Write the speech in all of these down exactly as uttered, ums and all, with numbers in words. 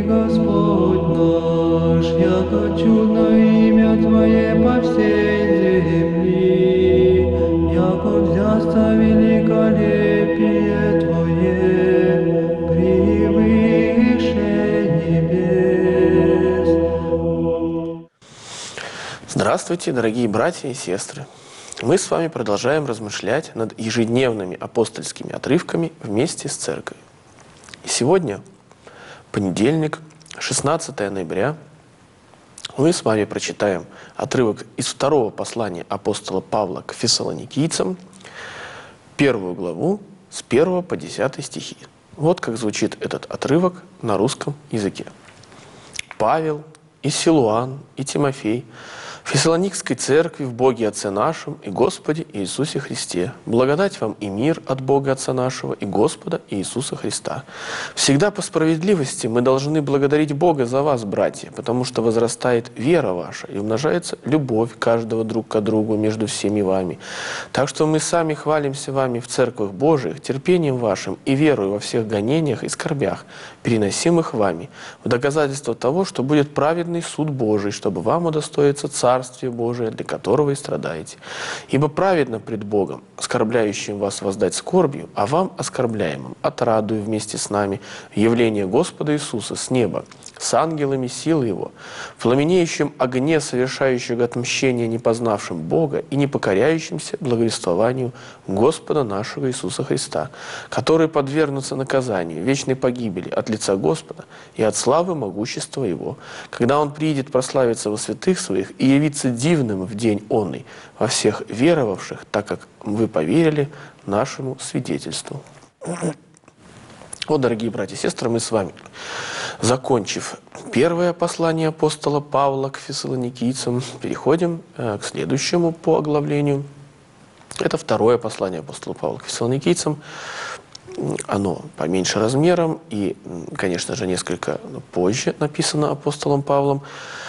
Господь наш, яко чудно имя Твое по всей земли, яко взясто великолепие Твое превыше небес. Здравствуйте, дорогие братья и сестры! Мы с вами продолжаем размышлять над ежедневными апостольскими отрывками вместе с Церковью. И сегодня, понедельник, шестнадцатое ноября, мы с вами прочитаем отрывок из второго послания апостола Павла к фессалоникийцам, первую главу с первого по десятый стихи. Вот как звучит этот отрывок на русском языке. Павел, и Силуан, и Тимофей, Фессалоникской церкви в Боге Отце нашем и Господе Иисусе Христе. Благодать вам и мир от Бога Отца нашего и Господа Иисуса Христа. Всегда по справедливости мы должны благодарить Бога за вас, братья, потому что возрастает вера ваша и умножается любовь каждого друг к другу между всеми вами. Так что мы сами хвалимся вами в церквах Божиих, терпением вашим и верою во всех гонениях и скорбях, переносимых вами, в доказательство того, что будет праведный суд Божий, чтобы вам удостоиться царства, Царствие Божие, для которого и страдаете. Ибо праведно пред Богом, оскорбляющим вас воздать скорбью, а вам, оскорбляемым, отрадую вместе с нами явление Господа Иисуса с неба, с ангелами силы Его, в пламенеющем огне, совершающего отмщение непознавшим Бога и не покоряющимся благовествованию Господа нашего Иисуса Христа, которые подвергнутся наказанию, вечной погибели от лица Господа и от славы могущества Его, когда Он приидет прославиться во святых Своих и явиться дивным в день онный во всех веровавших, так как вы поверили нашему свидетельству. Вот, дорогие братья и сестры, мы с вами, закончив первое послание апостола Павла к фессалоникийцам, переходим э, к следующему по оглавлению. Это второе послание апостола Павла к фессалоникийцам. Оно поменьше размером и, конечно же, несколько позже написано апостолом Павлом.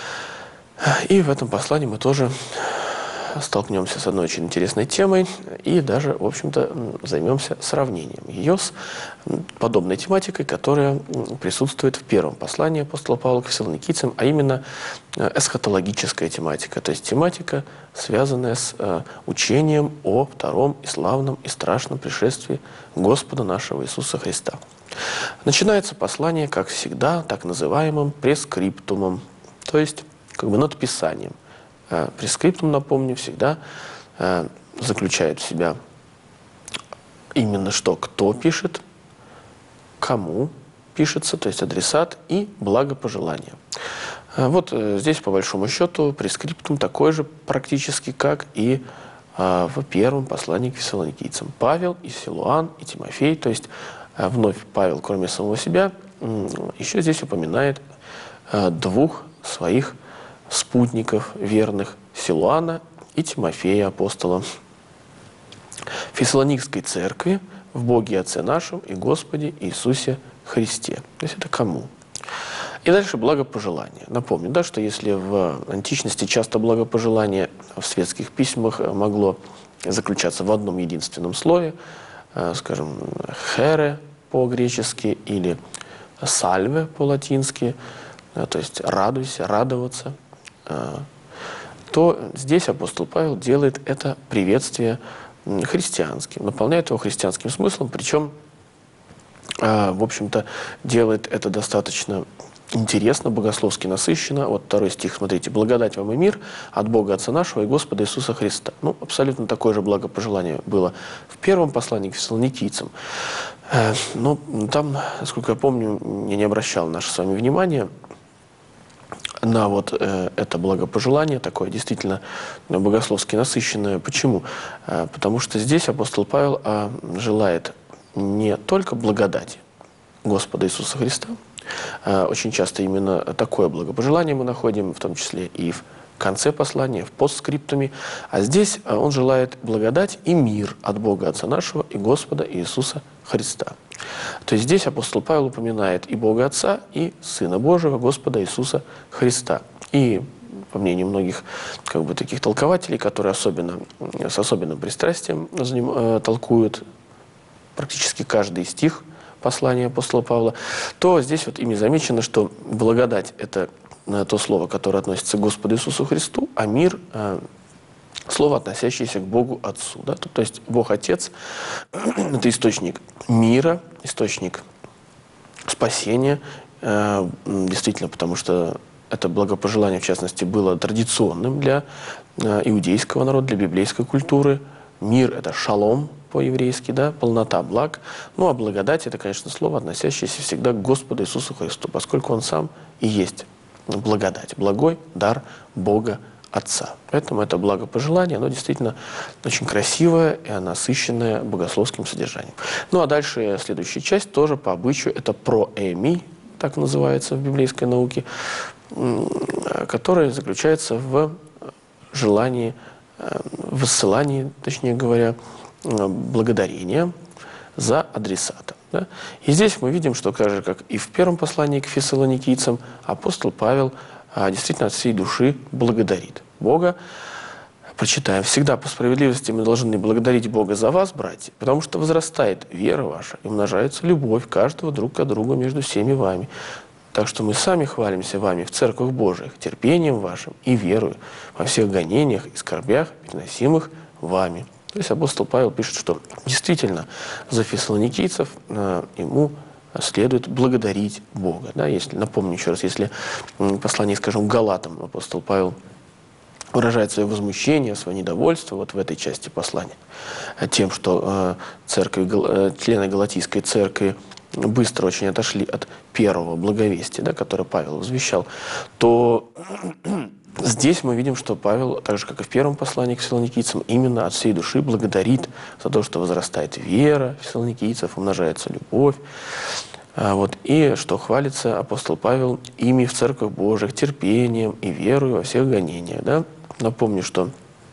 И в этом послании мы тоже столкнемся с одной очень интересной темой и даже, в общем-то, займемся сравнением ее с подобной тематикой, которая присутствует в первом послании апостола Павла к фессалоникийцам, а именно эсхатологическая тематика, то есть тематика, связанная с учением о втором и славном и страшном пришествии Господа нашего Иисуса Христа. Начинается послание, как всегда, так называемым прескриптумом, то есть как бы надписанием. Прескриптум, напомню, всегда э, заключает в себя именно что, кто пишет, кому пишется, то есть адресат и благопожелание. Э, вот э, здесь, по большому счету, прескриптум такой же практически, как и э, в первом послании к фессалоникийцам. Павел, и Силуан, и Тимофей, то есть э, вновь Павел, кроме самого себя, э, еще здесь упоминает э, двух своих спутников верных, Силуана и Тимофея, апостола, Фессалоникской церкви в Боге Отце нашем и Господе Иисусе Христе. То есть это кому? И дальше благопожелание. Напомню, да, что если в античности часто благопожелание в светских письмах могло заключаться в одном единственном слове, скажем, «хере» по-гречески или «сальве» по-латински, то есть «радуйся», «радоваться», то здесь апостол Павел делает это приветствие христианским, наполняет его христианским смыслом, причем, в общем-то, делает это достаточно интересно, богословски насыщенно. Вот второй стих, смотрите, «Благодать вам и мир от Бога Отца нашего и Господа Иисуса Христа». Ну, абсолютно такое же благопожелание было в первом послании к фессалоникийцам. Но там, насколько я помню, я не обращал наше с вами внимание на вот э, это благопожелание, такое действительно богословски насыщенное. Почему? Э, потому что здесь апостол Павел э, желает не только благодати Господа Иисуса Христа. Э, очень часто именно такое благопожелание мы находим, в том числе и в конце послания, в постскриптуме. А здесь э, он желает благодать и мир от Бога Отца нашего и Господа Иисуса Христа. То есть здесь апостол Павел упоминает и Бога Отца, и Сына Божьего, Господа Иисуса Христа. И, по мнению многих как бы, таких толкователей, которые особенно, с особенным пристрастием э, толкуют практически каждый стих послания апостола Павла, то здесь вот ими замечено, что благодать – это то слово, которое относится к Господу Иисусу Христу, а мир – слово, относящееся к Богу Отцу. Да? То есть Бог Отец – это источник мира, источник спасения, действительно, потому что это благопожелание, в частности, было традиционным для иудейского народа, для библейской культуры. Мир – это шалом по-еврейски, да, полнота благ. Ну, а благодать – это, конечно, слово, относящееся всегда к Господу Иисусу Христу, поскольку Он сам и есть благодать, благой дар Бога Отца. Поэтому это благопожелание, оно действительно очень красивое и насыщенное богословским содержанием. Ну, а дальше следующая часть тоже по обычаю – это проэми, так называется в библейской науке, которая заключается в желании, в высылании, точнее говоря, благодарения за адресата. Да? И здесь мы видим, что так же, как и в первом послании к фессалоникийцам, апостол Павел а, действительно от всей души благодарит Бога. Прочитаем. «Всегда по справедливости мы должны благодарить Бога за вас, братья, потому что возрастает вера ваша и умножается любовь каждого друг к другу между всеми вами. Так что мы сами хвалимся вами в церквах Божиих, терпением вашим и верою во всех гонениях и скорбях, переносимых вами». То есть апостол Павел пишет, что действительно за фессалоникийцев э, ему следует благодарить Бога. Да, если, напомню еще раз, если в послании, скажем, к Галатам апостол Павел выражает свое возмущение, свое недовольство вот в этой части послания тем, что э, церковь, э, члены Галатийской церкви быстро очень отошли от первого благовестия, да, которое Павел возвещал, то здесь мы видим, что Павел, так же, как и в первом послании к фессалоникийцам, именно от всей души благодарит за то, что возрастает вера фессалоникийцев, умножается любовь. А вот, и что хвалится апостол Павел ими в церквах Божьих, терпением и верою во всех гонениях. Да? Напомню, что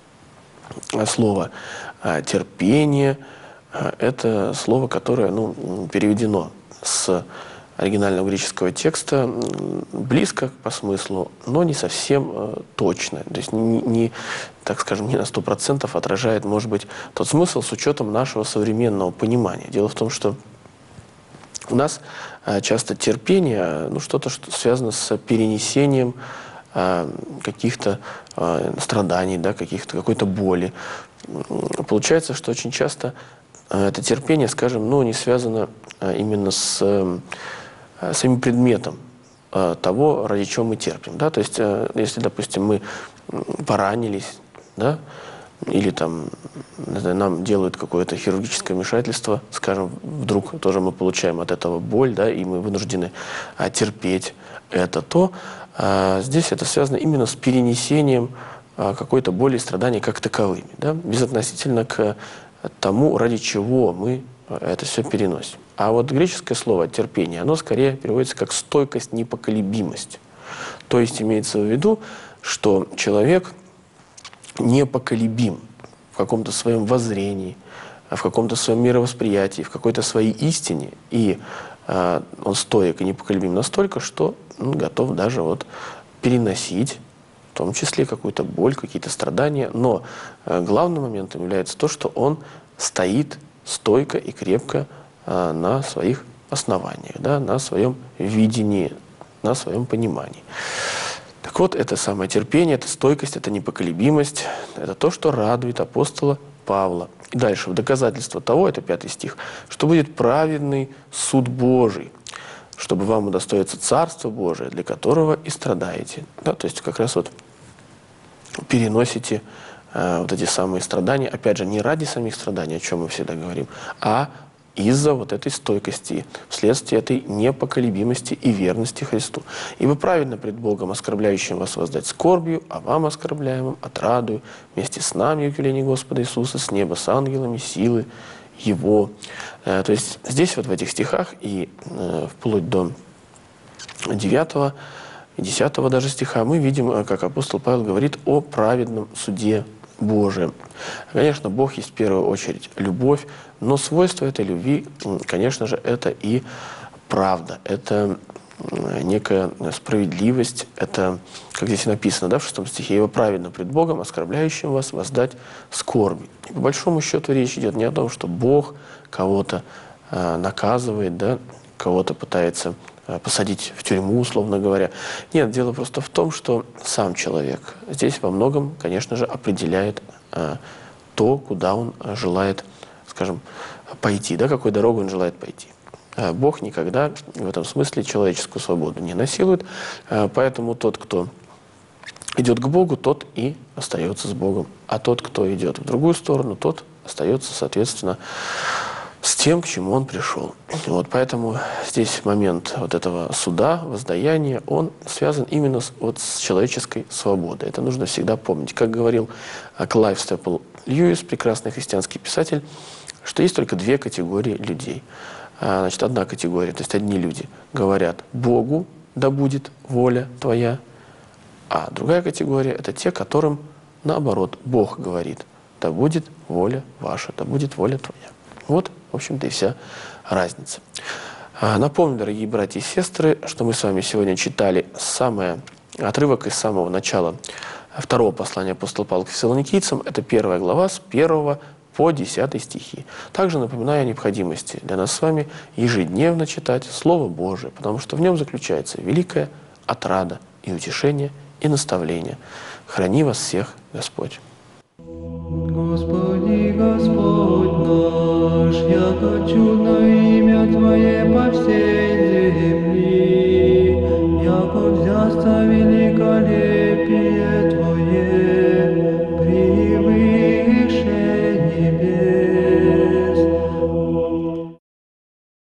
слово «терпение» — это слово, которое ну, переведено с оригинального греческого текста близко по смыслу, но не совсем э, точно. То есть, не, не, так скажем, не на сто процентов отражает, может быть, тот смысл с учетом нашего современного понимания. Дело в том, что у нас э, часто терпение, ну, что-то что связано с перенесением э, каких-то э, страданий, да, каких-то, какой-то боли. Получается, что очень часто э, это терпение, скажем, ну, не связано э, именно с э, самим предметом э, того, ради чего мы терпим. Да? То есть, э, если, допустим, мы поранились, да, или там, не знаю, нам делают какое-то хирургическое вмешательство, скажем, вдруг тоже мы получаем от этого боль, да, и мы вынуждены э, терпеть это, то э, здесь это связано именно с перенесением э, какой-то боли и страданий как таковыми, да, безотносительно к тому, ради чего мы это все переносим. А вот греческое слово «терпение», оно скорее переводится как «стойкость, непоколебимость». То есть имеется в виду, что человек непоколебим в каком-то своем воззрении, в каком-то своем мировосприятии, в какой-то своей истине. И э, он стоек и непоколебим настолько, что он готов даже вот переносить, в том числе какую-то боль, какие-то страдания. Но э, главным моментом является то, что он стоит стойко и крепко э, на своих основаниях, да, на своем видении, на своем понимании. Так вот, это самое терпение, это стойкость, это непоколебимость, это то, что радует апостола Павла. И дальше, в доказательство того, это пятый стих, что будет праведный суд Божий, чтобы вам удостоится Царство Божие, для которого и страдаете. Да, то есть как раз вот переносите э, вот эти самые страдания, опять же, не ради самих страданий, о чем мы всегда говорим, а из-за вот этой стойкости, вследствие этой непоколебимости и верности Христу. Ибо правильно пред Богом, оскорбляющим вас, воздать скорбью, а вам, оскорбляемым, отрадую, вместе с нами, в явлении Господа Иисуса, с неба, с ангелами, силы Его. Э, то есть здесь вот в этих стихах и э, вплоть до девятого и десятого даже стиха мы видим, как апостол Павел говорит о праведном суде Божием. Конечно, Бог есть в первую очередь любовь, но свойство этой любви, конечно же, это и правда, это некая справедливость, это, как здесь написано, да, в шестом стихе, «Ибо праведно пред Богом, оскорбляющим вас, воздать скорби». И по большому счету речь идет не о том, что Бог кого-то э, наказывает, да, кого-то пытается э, посадить в тюрьму, условно говоря. Нет, дело просто в том, что сам человек здесь во многом, конечно же, определяет э, то, куда он желает, скажем, пойти, да, какой дорогой он желает пойти. Э, Бог никогда в этом смысле человеческую свободу не насилует, э, поэтому тот, кто идет к Богу, тот и остается с Богом. А тот, кто идет в другую сторону, тот остается, соответственно, с тем, к чему он пришел. Вот поэтому здесь момент вот этого суда, воздаяния, он связан именно с, вот, с человеческой свободой. Это нужно всегда помнить. Как говорил Клайв Степл Льюис, прекрасный христианский писатель, что есть только две категории людей. Значит, одна категория, то есть одни люди говорят «Богу да будет воля твоя», а другая категория – это те, которым, наоборот, Бог говорит, да будет воля ваша, да будет воля твоя. Вот, в общем-то, и вся разница. Напомню, дорогие братья и сестры, что мы с вами сегодня читали самое, отрывок из самого начала второго послания апостола Павла к фессалоникийцам. Это первая глава с первого по десятый стихи. Также напоминаю о необходимости для нас с вами ежедневно читать Слово Божие, потому что в нем заключается великая отрада и утешение, и наставление. Храни вас всех Господь. Господи, Господь наш, яко чудно имя Твое по всей земли, яко взяста великое